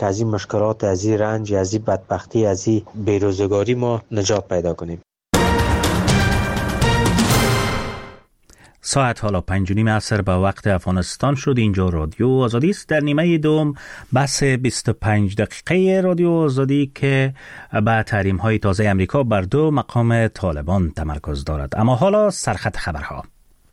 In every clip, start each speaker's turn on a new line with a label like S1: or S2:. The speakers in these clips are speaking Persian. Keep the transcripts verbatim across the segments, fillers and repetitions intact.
S1: که از این مشکلات، از این رنج، از این بدبختی، از این بیروزگاری ما نجات پیدا کنیم.
S2: ساعت حالا پنج و نیم عصر به وقت افغانستان شد. اینجا رادیو آزادی است. در نیمه دوم بحث بیست و پنج دقیقه رادیو آزادی که به تحریم های تازه امریکا بر دو مقام طالبان تمرکز دارد. اما حالا سرخط خبرها.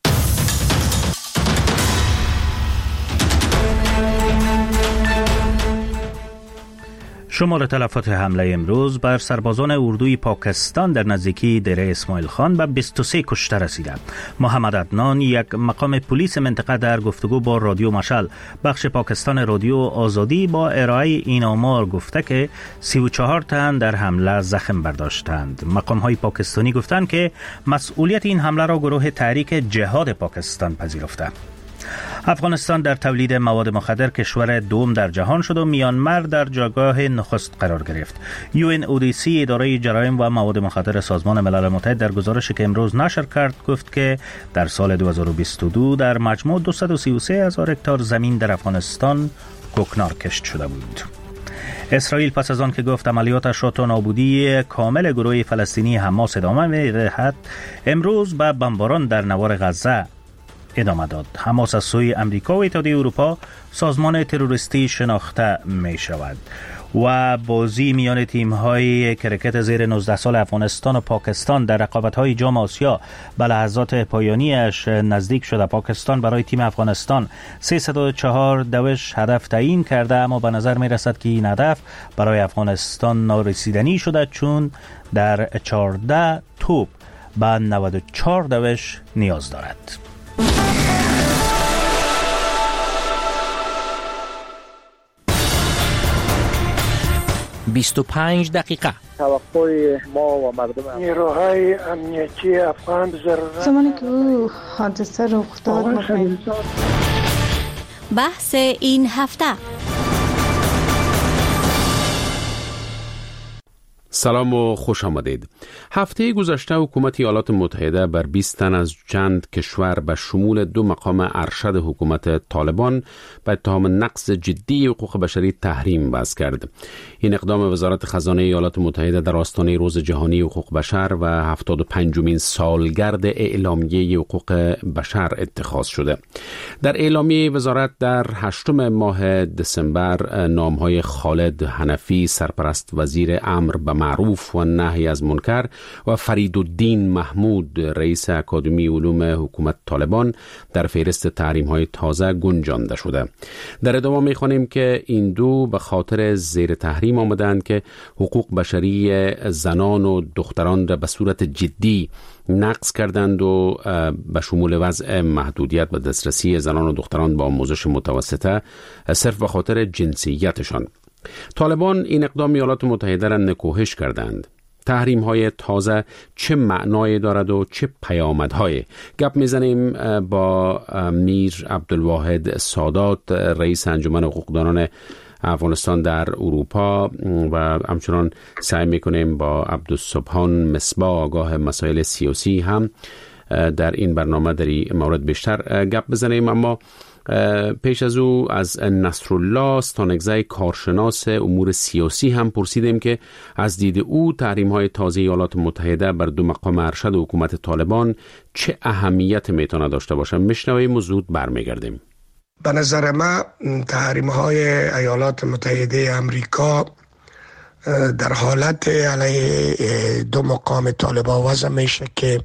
S2: شمار تلفات حمله امروز بر سربازان اردوی پاکستان در نزدیکی دره اسماعیل خان به بیست و سه کشته رسیده. محمد عدنان، یک مقام پلیس منطقه، در گفتگو با رادیو مشعل بخش پاکستان رادیو آزادی با ارائه این آمار گفته که سی و چهار تن در حمله زخم برداشتند. مقام های پاکستانی گفتند که مسئولیت این حمله را گروه تحریک جهاد پاکستان پذیرفته. افغانستان در تولید مواد مخدر کشور دوم در جهان شد و میانمار در جایگاه نخست قرار گرفت. یو ان او دی سی، اداره جرایم و مواد مخدر سازمان ملل متحد، در گزارشی که امروز نشر کرد گفت که در سال دو هزار و بیست و دو در مجموع دویست و سی و سه هزار هکتار زمین در افغانستان کوکنار کشت شده بود. اسرائیل پس از آن که گفت عملیاتش را تا نابودی کامل گروه فلسطینی حماس ادامه می‌دهد، امروز به بمباران در نوار غزه ادامه داد. حماس از سوی امریکا و اتحادیه اروپا سازمان تروریستی شناخته می شود و بازی میان تیم های کرکت زیر نوزده سال افغانستان و پاکستان در رقابت های جام آسیا به لحظات پایانیش نزدیک شده. پاکستان برای تیم افغانستان سیصد و چهار دوش هدف تعیین کرده، اما به نظر می رسد که این هدف برای افغانستان نارسیدنی شده، چون در چهارده توپ به نود و چهار دوش نیاز دارد.
S3: بیست و پنج دقیقه.
S4: توقع ما و مردم
S5: نیروهای امنیتی افغان ضرورت
S6: زمانی که او حادثه رخ داد.
S7: بحث این هفته.
S8: سلام و خوش آمدید. هفته گذشته حکومت ایالات متحده بر بیست تن از چند کشور به شمول دو مقام ارشد حکومت طالبان به اتهام نقض جدی حقوق بشری تحریم وضع کرد. این اقدام وزارت خزانه ایالات متحده در آستانه روز جهانی حقوق بشر و هفتاد و پنجمین سالگرد اعلامیه حقوق بشر اتخاذ شده. در اعلامیه وزارت در هشتم ماه دسامبر نامهای خالد حنفی، سرپرست وزیر امر به معروف و نهی از منکر، و فریدالدین محمود، رئیس اکادمی علوم حکومت طالبان، در فهرست تحریم‌های تازه گنجانده شده. در ادامه می‌خوانیم که این دو به خاطر زیر تحریم آمدند که حقوق بشری زنان و دختران را به صورت جدی نقض کردند و به شمول وضع محدودیت به دسترسی زنان و دختران با آموزش متوسطه صرف به خاطر جنسیتشان. طالبان این اقدام ایالات متحده را نکوهش کردند. تحریم های تازه چه معنایی دارد و چه پیامدهای؟ گپ میزنیم با میر عبدالواحد سادات، رئیس انجمن حقوقدانان افغانستان در اروپا، و همچنان سعی میکنیم با عبدالسبحان مصباح، آگاه مسائل سیاسی، هم در این برنامه در این مورد بیشتر گپ بزنیم. اما پیش از او از نصرالله ستانکزی، کارشناس امور سیاسی، هم پرسیدیم که از دید او تحریم‌های تازه ایالات متحده بر دو مقام ارشد حکومت طالبان چه اهمیت میتونه داشته باشه. میشنویم و زود برمیگردیم.
S5: به نظر من تحریم‌های ایالات متحده امریکا در حالت علیه دو مقام طالبان وضع میشه که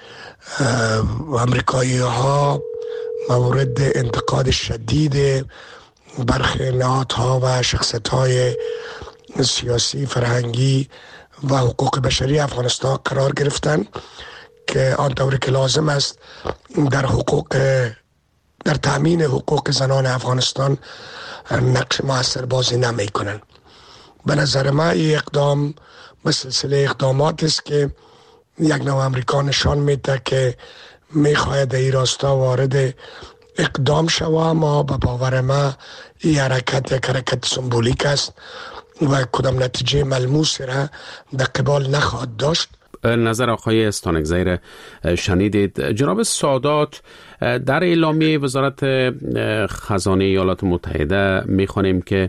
S5: امریکایی ها مورد انتقاد شدید برخی نهادها و شخصیت‌های سیاسی، فرهنگی و حقوق بشری افغانستان قرار گرفتن که آنطوری که لازم است در حقوق در تامین حقوق زنان افغانستان نقش موثر بازی نمی کنند. به نظر من این اقدام به سلسله اقدامات است که یک نوع امریکا نشان میده که میخواهد این راستا وارد اقدام شوه، اما به باور من این حرکت یک حرکت سمبولیک است و کدام نتیجه ملموس را در قبال نخواهد داشت.
S8: نظر آقای ستانکزی را شنیدید. جناب سادات، در اعلامیه وزارت خزانه ایالات متحده میخوانیم که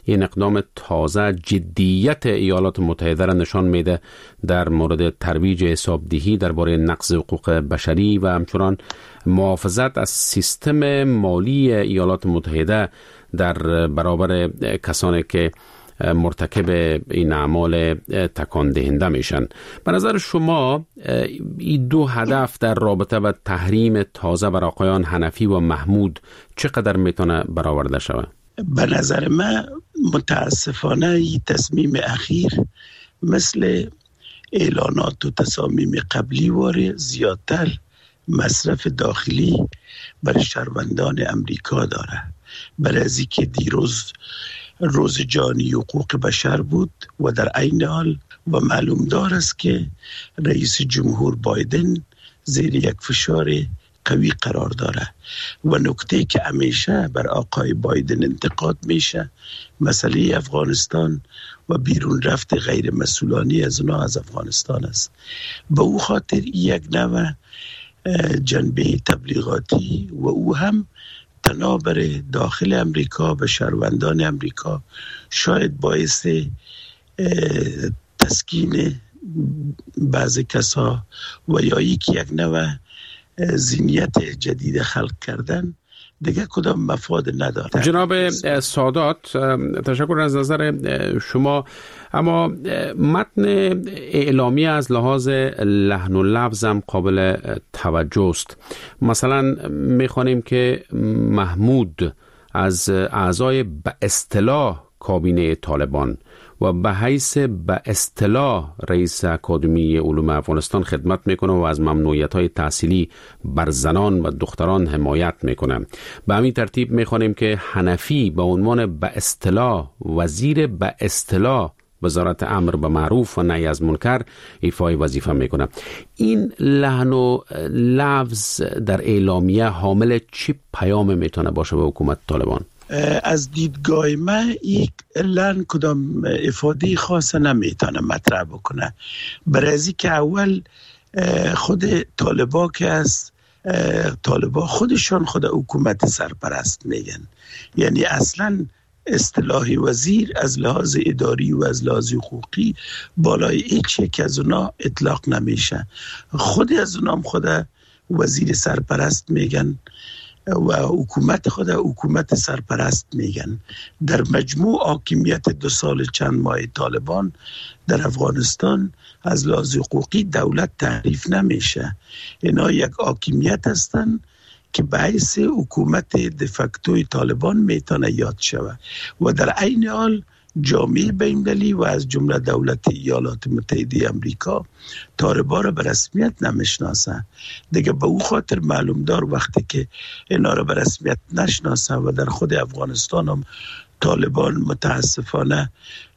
S8: این اقدام تازه جدیت ایالات متحده را نشان میده در مورد ترویج حسابدهی درباره نقض حقوق بشری و همچنان محافظت از سیستم مالی ایالات متحده در برابر کسانی که مرتکب این اعمال تکان دهنده میشن. به نظر شما این دو هدف در رابطه با تحریم تازه بر آقایان حنفی و محمود چقدر میتونه برآورده شود؟
S7: به نظر من متاسفانه این تصمیم اخیر مثل اعلانات و تصامیم قبلی واره زیادتر مصرف داخلی بر شهروندان امریکا داره. برای از اینکه دیروز روز جهانی حقوق بشر بود و در عین حال و معلوم دار است که رئیس جمهور بایدن زیر یک فشار قوی قرار داره و نکته که همیشه بر آقای بایدن انتقاد میشه مسئله افغانستان و بیرون رفت غیر مسئولانی از اونا از افغانستان است. به او خاطر یک نوع جنبه تبلیغاتی و او هم تنابر داخل امریکا و شهروندان امریکا شاید باعث تسکین بعض کسا و یا یک یک نوع ذهنیت جدید خلق کردن دیگه کدام مفاد نداره.
S8: جناب سادات، تشکر از نظر شما. اما متن اعلامیه از لحاظ لحن و لفظ هم قابل توجه است. مثلا میخوانیم که محمود از اعضای به اصطلاح کابینه طالبان و به حیث به اصطلاح رئیس اکادمی علوم افغانستان خدمت میکنه و از ممنوعیت‌های تحصیلی بر زنان و دختران حمایت میکنه. به همین ترتیب میخوانیم که حنفی به عنوان به اصطلاح وزیر به اصطلاح وزارت امر به معروف و نهی از منکر ایفای وظیفه میکنه. این لحن و لفظ در اعلامیه حامل چی پیام میتونه باشه به حکومت طالبان؟
S7: از دیدگاه من یک لحن کدام افاده خاص نمیتونه مطرح بکنه. برای که اول خود طالبا که از طالبا خودشان خود حکومت سرپرست میگن، یعنی اصلا اصطلاح وزیر از لحاظ اداری و از لحاظ حقوقی بالای هیچ یک از اونا اطلاق نمیشه. خود از اونام خود وزیر سرپرست میگن و حکومت خود حکومت سرپرست میگن. در مجموع حاکمیت دو سال چند ماه طالبان در افغانستان از لحاظ حقوقی دولت تعریف نمیشه. اینا یک حاکمیت هستن که باعث حکومت دفکتوی طالبان میتونه یاد شود و در عین حال جامعه بین‌المللی و از جمله دولت ایالات متحده امریکا طالبان را به رسمیت نمیشناسه. دیگه به او خاطر معلوم دار وقتی که اینا را به رسمیت نشناسه و در خود افغانستان هم طالبان متاسفانه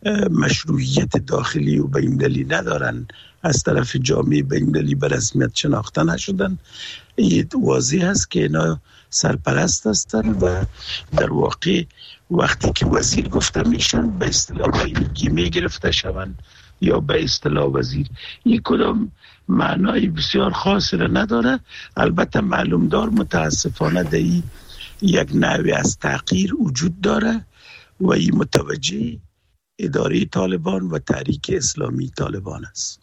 S7: مشروعیت داخلی و بین‌المللی ندارن، از طرف جامعه بین‌المللی به رسمیت شناخته نشدن، این واضح است که اینا سرپرست هستن و در واقع وقتی که وزیر گفته میشن به اصطلاح گیمه گرفته شوند یا به اصطلاح وزیر، این کدام معنای بسیار خاصی را نداره. البته معلوم دار متاسفانه در این یک نوع از تغییر وجود داره و این متوجه اداره طالبان و تحریک اسلامی طالبان است.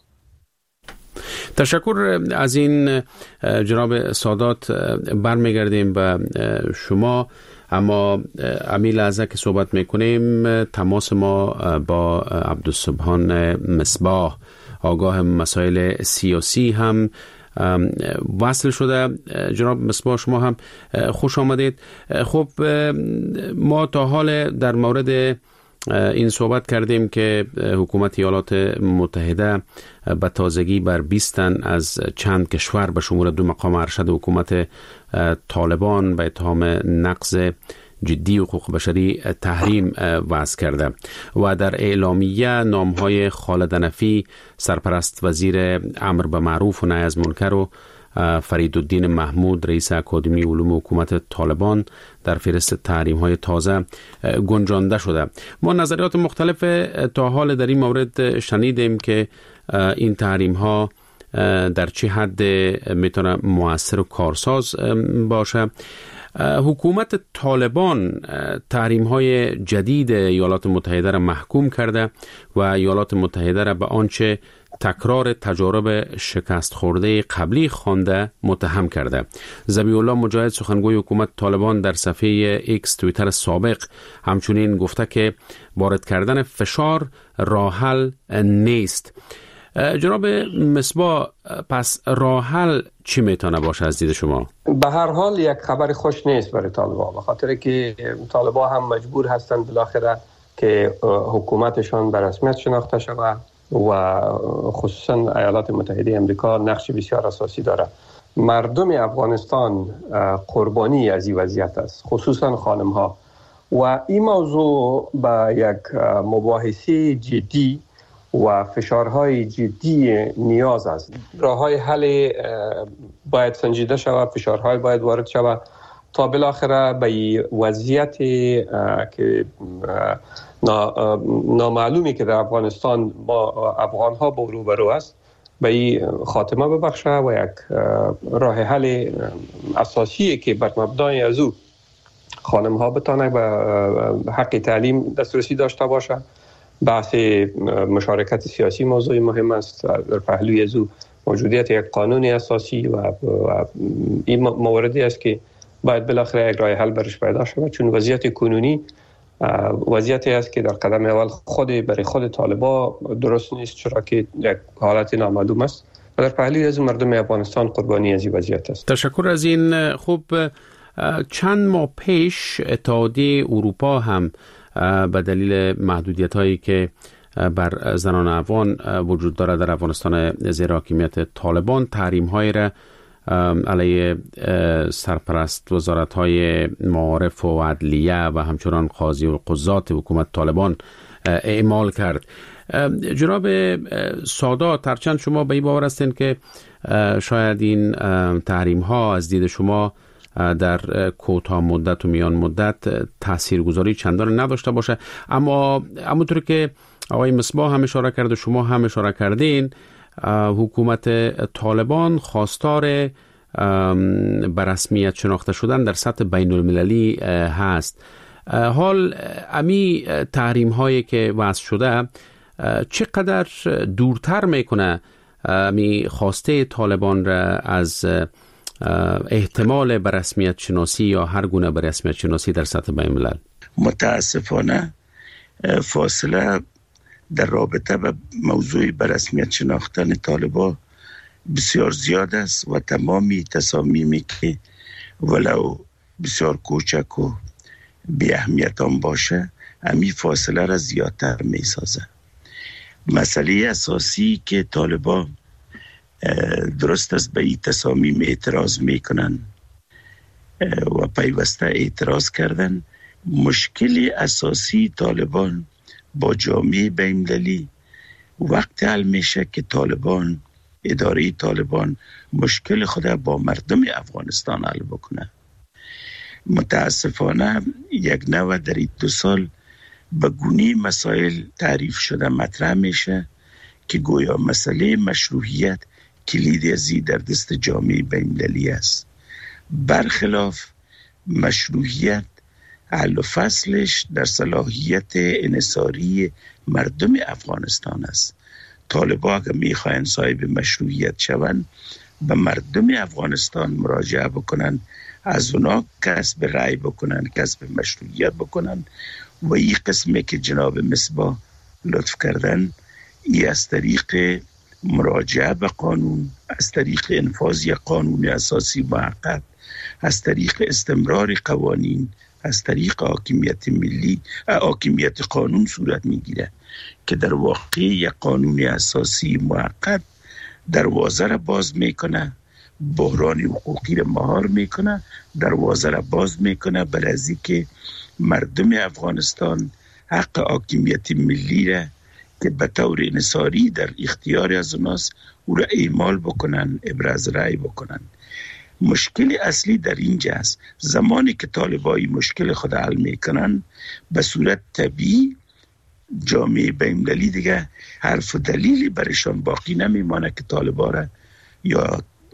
S8: تشکر از این جناب سادات. برمیگردیم به شما، اما امیل لحظه که صحبت میکنیم تماس ما با عبدالسبحان مصباح آگاه مسائل سیاسی هم وصل شده. جناب مصباح شما هم خوش آمدید. خب ما تا حال در مورد این صحبت کردیم که حکومت ایالات متحده به تازگی بر بیست تن از چند کشور به شمول دو مقام ارشد حکومت طالبان به اتهام نقض جدی حقوق بشری تحریم وضع کرده و در اعلامیه نامهای خالد حنفی سرپرست وزیر امر به معروف و نهی از منکر و فریدالدین محمود رئیس اکادمی علوم حکومت طالبان در فهرست تحریم های تازه گنجانده شده. ما نظریات مختلف تا حال در این مورد شنیدیم که این تحریم ها در چه حد میتونه مؤثر و کارساز باشه. حکومت طالبان تحریم های جدید ایالات متحده را محکوم کرده و ایالات متحده را به آنچه تکرار تجارب شکست خورده قبلی خوانده متهم کرده. ذبیح الله مجاهد سخنگوی حکومت طالبان در صفحه ایکس توییتر سابق همچنین گفته که وارد کردن فشار راه حل نیست. جناب مصباح، پس راه حل چی میتونه باشه از دید شما؟
S9: به هر حال یک خبر خوش نیست برای طالبان، به خاطر که طالبان هم مجبور هستند بالاخره که حکومتشان به رسمیت شناخته شود و خصوصا ایالات متحده امریکا نقش بسیار اساسی داره. مردم افغانستان قربانی از این وضعیت است، خصوصا خانم ها، و این موضوع به یک مباحثه جدی و فشارهای جدی نیاز است. راه‌های حل باید سنجیده شود، فشارهای باید وارد شود تا بالاخره به وضعیت که نامعلومی که در افغانستان با افغان‌ها با روبرو است به این خاتمه ببخشه و یک راه حل اساسی که بر مبنای از او خانم‌ها بتانه به حق تعلیم دسترسی داشته باشه. بحث مشارکت سیاسی موضوع مهم است. در پهلوی از او موجودیت یک قانون اساسی و این موردی است که باید بالاخره یک راه حل برش پیدا شود، چون وضعیت کنونی وضعیتی است که در قدم اول خود برای خود طالبا درست نیست، چرا که یک حالت نامعلوم است و در پهلوی از مردم افغانستان قربانی از این وضعیت است.
S8: تشکر از این. خوب، چند ماه پیش اتحادیه اروپا هم به دلیل محدودیت‌هایی که بر زنان افغان وجود دارد در افغانستان زیر حاکمیت طالبان تحریم‌هایی را علیه سرپرست وزارت‌های معارف و عدلیه و همچنان قاضی و قضات حکومت طالبان اعمال کرد. جناب سادات، هرچند شما به این باور هستین که شاید این تحریم‌ها از دید شما در کوتاه مدت و میان مدت تاثیرگذاری چندان نداشته باشه، اما همونطور که آقای مصباح هم اشاره کرد و شما هم اشاره کردین، حکومت طالبان خواستار به رسمیت شناخته شدن در سطح بین المللی هست. حال امی تحریم هایی که وضع شده چقدر دورتر میکنه امی خواسته طالبان را از احتمال به رسمیت شناسی یا هر گونه به رسمیت شناسی در سطح بین الملل؟
S7: متاسفانه فاصله در رابطه به موضوع به رسمیت شناختن طالبان بسیار زیاد است و تمامی تصامیمی که ولو بسیار کوچک و بی اهمیت هم باشه امی فاصله را زیادتر می سازه. مسئله اساسی که طالبان درست است به این تصامیم اعتراض می کنن و پیوسته اعتراض کردن، مشکل اساسی طالبان با جامعه بین‌المللی وقت حل میشه که طالبان، اداره طالبان مشکل خود با مردم افغانستان حل بکنه. متاسفانه یک نوع در این دو سال به گونی مسائل تعریف شده مطرح میشه که گویا مسئله مشروعیت کلید ازی در دست جامعه بین‌المللی است، برخلاف مشروعیت حل و فصلش در صلاحیت انحصاری مردم افغانستان است. طالبان اگر میخواین صاحب مشروعیت شوند به مردم افغانستان مراجعه بکنن، از اونا کسب رأی بکنن، کسب مشروعیت بکنن و این قسمی که جناب مصباح لطف کردن ای از طریق مراجعه به قانون، از طریق انفاذ یک قانون اساسی موقت، از طریق استمرار قوانین، از طریق حاکمیت ملی، حاکمیت قانون صورت میگیره که در واقع یک قانون اساسی موقت دروازه را باز میکنه، بحران حقوقی را مهار میکنه، دروازه را باز میکنه برای از اینکه مردم افغانستان حق حاکمیت ملی را که به طور انحصاری در اختیار از اوناست او را اعمال بکنن، ابراز رأی بکنن. مشکل اصلی در اینجا است. زمانی که طالبای مشکل خود حل میکنن به صورت طبیعی جامعه بین‌المللی دیگه حرف و دلیلی برشان باقی نمیمانه که طالبا را یا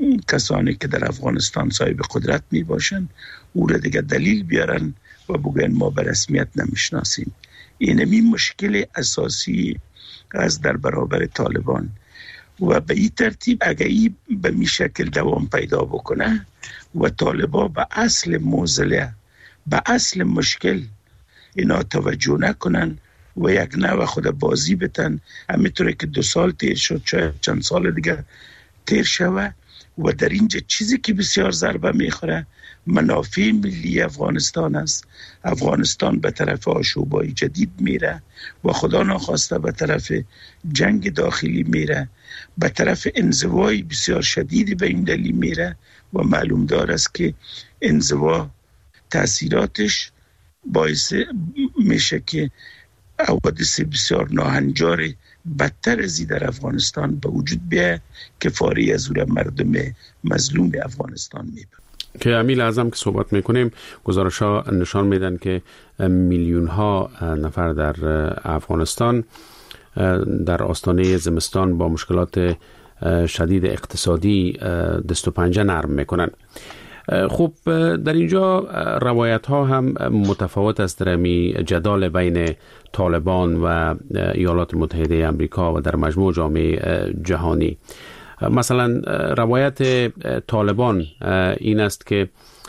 S7: کسانی که در افغانستان صاحب قدرت می باشن او را دیگه دلیل بیارن و بگن ما به رسمیت نمیشناسیم. اینمی مشکل اساسی از در برابر طالبان و به این ترتیب اگر این به می شکل دوام پیدا بکنه و طالبان به اصل موزله، به اصل مشکل اینا توجه نکنن و یک نوع خود بازی بتن، همینطوری که دو سال تیر شد چه چند سال دیگه تیر شوه و در اینجا چیزی که بسیار ضربه میخوره منافع ملی افغانستان است. افغانستان به طرف آشوبای جدید میره و خدا ناخواسته به طرف جنگ داخلی میره، به طرف انزوای بسیار شدیدی به این دلیل میره و معلوم دار است که انزوا تأثیراتش باعث میشه که حوادث بسیار ناهنجار بدتر از در افغانستان به وجود بیاید که فاری از اون مردم مظلوم افغانستان میبره.
S8: که امیل اعظم که صحبت میکنیم گزارش ها نشان میدن که میلیون ها نفر در افغانستان در آستانه زمستان با مشکلات شدید اقتصادی دست و پنجه نرم میکنن. خب در اینجا روایت ها هم متفاوت است در می جدال بین طالبان و ایالات متحده آمریکا و در مجموع جامعه جهانی. مثلا روایت طالبان این است که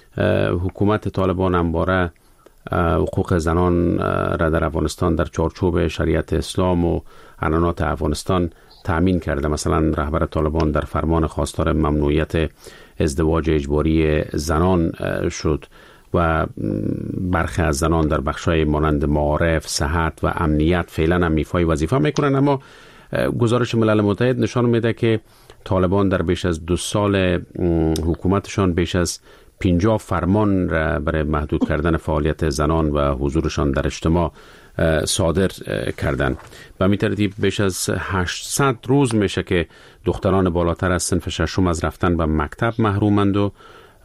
S8: حکومت طالبان همواره حقوق زنان را در افغانستان در چارچوب شریعت اسلام و قانونات افغانستان تأمین کرده. مثلا رهبر طالبان در فرمان خواستار ممنوعیت ازدواج اجباری زنان شد و برخی از زنان در بخشای مانند معارف، صحت و امنیت فعلا هم ایفای وظیفه میکنن. اما گزارش ملل متحد نشان میده که طالبان در بیش از دو سال حکومتشان بیش از پنجاه فرمان را برای محدود کردن فعالیت زنان و حضورشان در اجتماع صادر کردند. به همین ترتیب بیش از هشتصد روز میشه که دختران بالاتر از صنف ششم از رفتن به مکتب محرومند و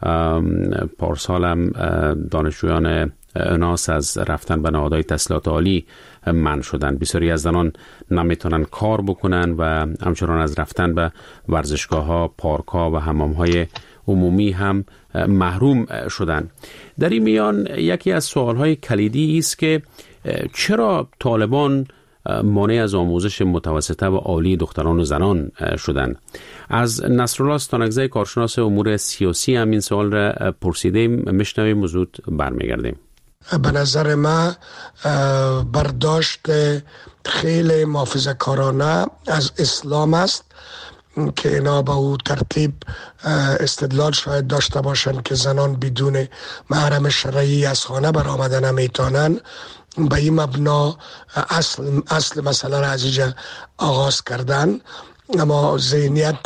S8: پارسال هم دانشجویان اناس از رفتن به نهادهای تحصیلات عالی منع شدن. بسیاری از زنان نمیتونن کار بکنن و همچنان از رفتن به ورزشگاه ها، پارک ها و حمام های عمومی هم محروم شدن. در این میان یکی از سوال های کلیدی است که چرا طالبان مانع از آموزش متوسطه و عالی دختران و زنان شدن؟ از نصرالله ستانکزی کارشناس امور سیاسی هم این سوال را پرسیدیم، میشنویم زود برمیگردیم.
S5: به نظر من برداشت خیلی محافظه‌کارانه از اسلام است که اینا به او ترتیب استدلال شاید داشته باشند که زنان بدون محرم شرعی از خانه برآمدن نمیتونن. به این مبنا اصل, اصل مسئله را از اینجا آغاز کردن. اما ذهنیت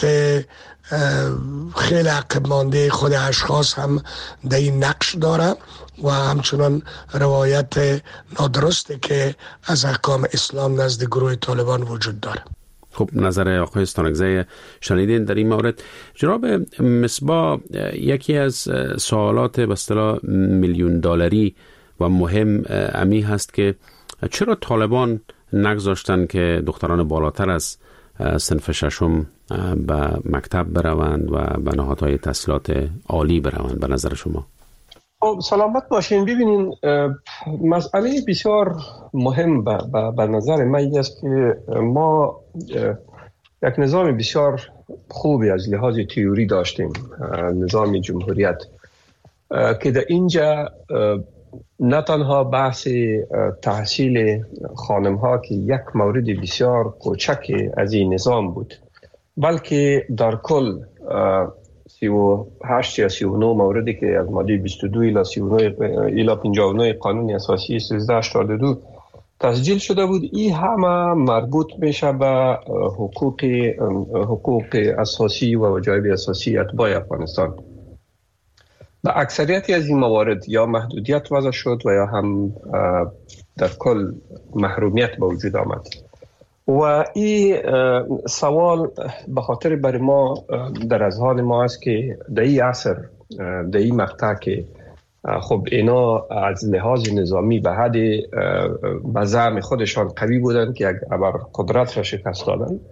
S5: خیلی عقب مانده خود اشخاص هم در این نقش داره و همچنان روایت نادرسته که از احکام اسلام نزد گروه طالبان وجود داره.
S8: خب نظر آقای ستانکزی شنیدین در این مورد. جناب مصباح، یکی از سوالات به اصطلاح میلیون دلاری و مهم امی هست که چرا طالبان نگذاشتن که دختران بالاتر از صنف ششم به مکتب بروند و به نهادهای تحصیلات عالی بروند به نظر شما؟
S9: سلامت باشین. ببینین مسئله بسیار مهم به نظر من است که ما یک نظام بسیار خوبی از لحاظ تئوری داشتیم، نظام جمهوریت، که در اینجا نه تنها بحث تحصیل خانم ها که یک مورد بسیار کوچک از این نظام بود، بلکه در کل سی و هشت یا سی و نه موردی که از ماده بیست و دو الی سی و نه الی پنجاه و نه قانون اساسی سیزده هشتاد و دو تسجیل شده بود. این همه مربوط میشه به حقوق حقوق اساسی و وجایب اساسی اتباع افغانستان. به اکثریتی از این موارد یا محدودیت وضع شد و یا هم در کل محرومیت به وجود آمد. و این سوال به خاطر برای ما در اذهان ما است که در این عصر، در این مقطع که خب اینا از لحاظ نظامی به حد به زعم خودشان قوی بودند که یک ابر قدرت را شکست دادند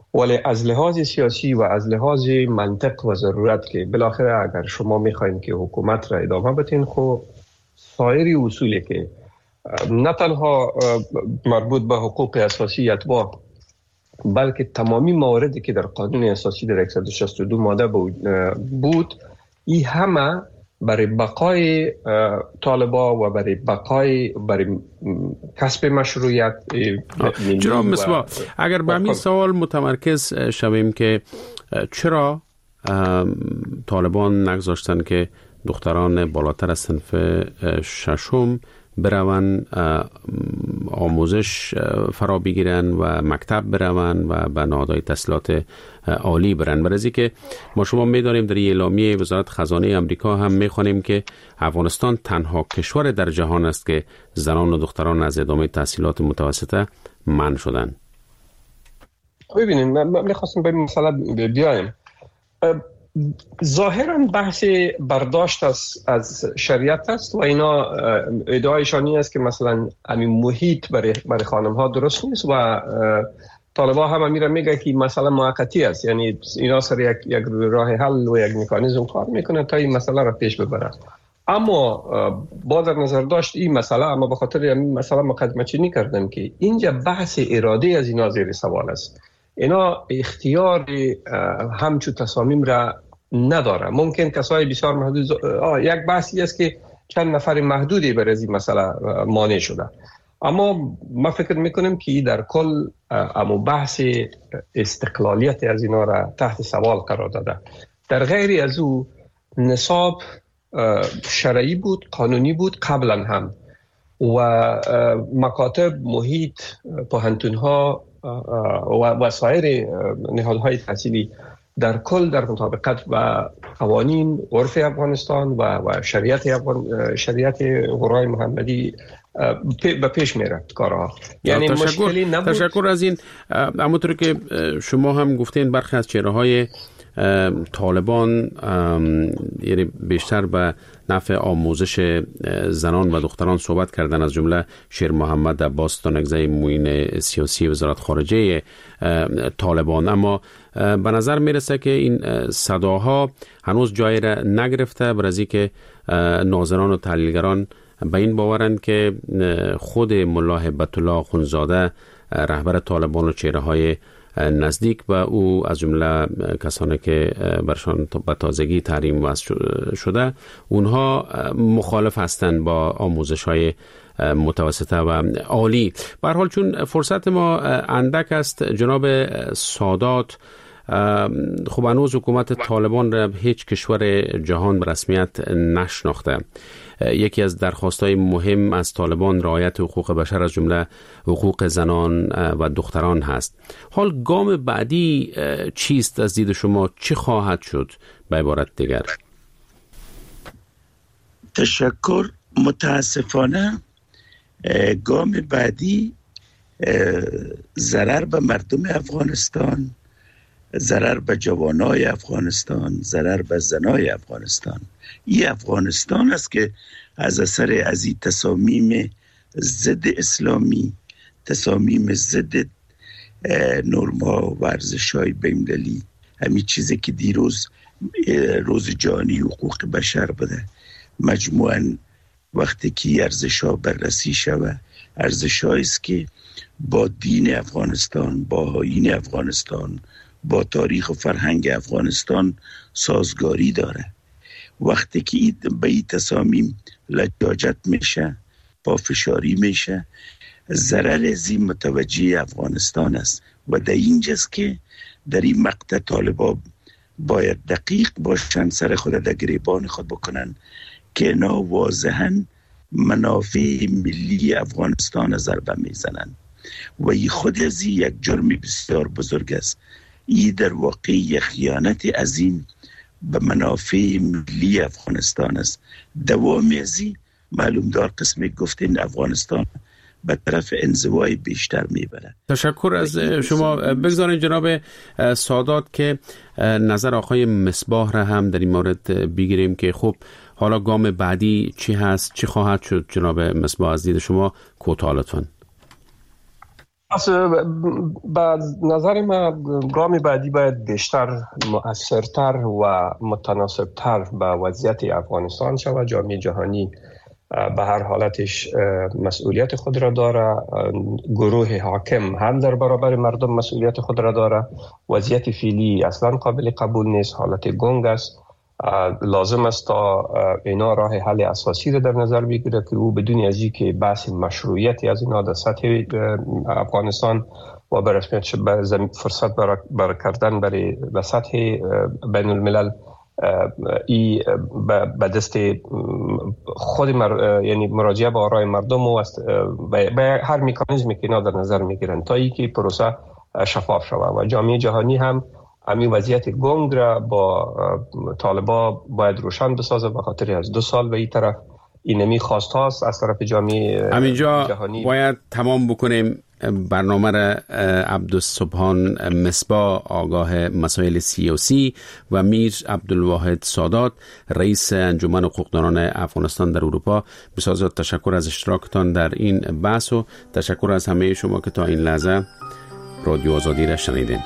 S9: ولی از لحاظ سیاسی و از لحاظ منطق و ضرورت که بالاخره اگر شما میخواین که حکومت را ادامه بدین، خب سایر اصولی که نه تنها مربوط به حقوق اساسی اتباع بلکه تمامی مواردی که در قانون اساسی در صد و شصت و دو ماده بود، این همه برای بقای طالبا و برای بقای برای کسب مشروعیت.
S8: جناب مصباح، اگر به همین سوال متمرکز شویم که چرا طالبان نگذاشتن که دختران بالاتر از صنف ششم برون آموزش فرا بگیرن و مکتب برون و به نهادهای تحصیلات عالی برن؟ برای که ما شما می‌دانیم در اعلامیه وزارت خزانه آمریکا هم می‌خوانیم که افغانستان تنها کشور در جهان است که زنان و دختران از ادامه تحصیلات متوسطه منع شدن.
S9: ببینید، من می‌خواستم به این مسئله بیایم. ظاهراً بحث برداشت از, از شریعت است و اینا ادعایشانی است که مثلا همین محیط برای, برای خانم ها درست نیست و طالبا هم امیره میگه که مسئله موقتی است، یعنی اینا سر یک, یک راه حل و یک مکانیزم کار میکنه تا این مسئله را پیش ببره. اما با در نظر داشت این مسئله، اما به خاطر این مسئله مقدمه چینی کردم که اینجا بحث اراده از اینا زیر سوال است. اینا اختیار همچون تصامیم را نداره. ممکن کسای بسیار محدود، آه یک بحثی است که چند نفر محدودی بر از این مسئله مانع شده، اما ما فکر میکنیم که در کل امو بحث استقلالیت از اینا را تحت سوال قرار داده. در غیر از او نصاب شرعی بود، قانونی بود قبلا هم و مکاتب، محیط، پوهنتون‌ها و وسایر نهادهای تحصیلی در کل در مطابقت و قوانین عرف افغانستان و, و شریعت افغان شریعت قرآن محمدی به پیش میره کارها. یعنی مشکلی نبود.
S8: تشکر از این. همونطور که شما هم گفتین برخی از چهره‌های طالبان یعنی بیشتر به نفع آموزش زنان و دختران صحبت کردن، از جمله شیر محمد عباس تانکزی معین سیاسی وزارت خارجه طالبان. اما به نظر میرسه که این صداها هنوز جای را نگرفته، برای که ناظران و تحلیلگران به این باورند که خود ملا هبت الله اخوندزاده رهبر طالبان و چهره‌های نزدیک به او از جمله کسانی که برشان به تازگی تحریم وضع شده، اونها مخالف هستند با آموزش‌های متوسطه و عالی. به هر حال چون فرصت ما اندک است، جناب سادات، خب هنوز حکومت طالبان را هیچ کشور جهان به رسمیت نشناخته. یکی از درخواست‌های مهم از طالبان رعایت حقوق بشر از جمله حقوق زنان و دختران هست. حال گام بعدی چیست از دید شما؟ چه خواهد شد به عبارت دیگر؟
S7: تشکر. متاسفانه گام بعدی ضرر به مردم افغانستان، ضرر به جوانای افغانستان، ضرر به زنای افغانستان. این افغانستان است که از اثر از این تصامیم ضد اسلامی، تصامیم ضد نورم‌ها و ارزش‌های بین‌المللی، همین چیزی که دیروز روز جهانی حقوق بشر بوده، مجموعاً وقتی که ارزش‌ها بررسی شود، ارزش‌هایی است که با دین افغانستان، با آیین افغانستان، با تاریخ و فرهنگ افغانستان سازگاری داره. وقتی که به این تصامیم لجاجت میشه، پافشاری میشه، ضرر از این متوجه افغانستان است و در اینجاست که در این مقطع طالبا باید دقیق باشن، سر خود در گریبان خود بکنن که اینا واضحاً منافع ملی افغانستان ضربه میزنن و این خود از این یک جرم بسیار بزرگ است. این در واقع یک خیانت عظیم به منافع ملی افغانستان است. دوام از این معلوم دار قسمی گفتین افغانستان به طرف انزوای بیشتر میبره.
S8: تشکر از شما. بگذارید جناب سادات که نظر آقای مصباح را هم در این مورد بگیریم که خب حالا گام بعدی چی هست، چی خواهد شد؟ جناب مصباح از دید شما کوتاه لطفاً.
S9: به نظر من گام بعدی باید بیشتر مؤثرتر و متناسبتر به وضعیت افغانستان شود. جامعه جهانی به هر حالتش مسئولیت خود را داره، گروه حاکم هم در برابر مردم مسئولیت خود را داره. وضعیت فعلی اصلا قابل قبول نیست، حالت گنگ است. لازم است تا اینا راه حل اساسی را در نظر بگیره که او بدون از این که بحث مشروعیتی از اینا در سطح افغانستان و به رسمیت فرصت برای کردن برای به سطح بین الملل ای به دست خود مر... یعنی مراجعه به آرای مردم و به هر مکانیزمی که اینا در نظر میگیرن تا ای که پروسه شفاف شود و جامعه جهانی هم همین وضعیت گنگ را با طالبا باید روشن بسازه. به خاطر از دو سال به این طرف اینمی خواست هاست از طرف جامعه
S8: همینجا
S9: جهانی.
S8: باید تمام بکنیم برنامه را. عبدالسبحان مصباح آگاه مسائل سیاسی و میر عبدالواحد سادات رئیس انجمن حقوقدانان افغانستان در اروپا، بسیار زیاد تشکر از اشتراکتان در این بحث و تشکر از همه شما که تا این لحظه رادیو آزادی را شنیدین.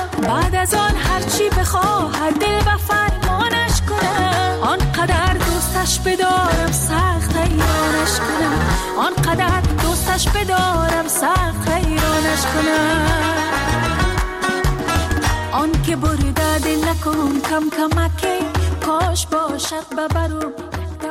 S10: بعد از آن هرچی بخواهد دل و فرمانش کنم، آنقدر دوست دوستش بدارم سخت حیرانش کنم، آنقدر دوستش بدارم سخت حیرانش کنم. آن که برده دل نکن کم کمکی، کاش باشد ببرم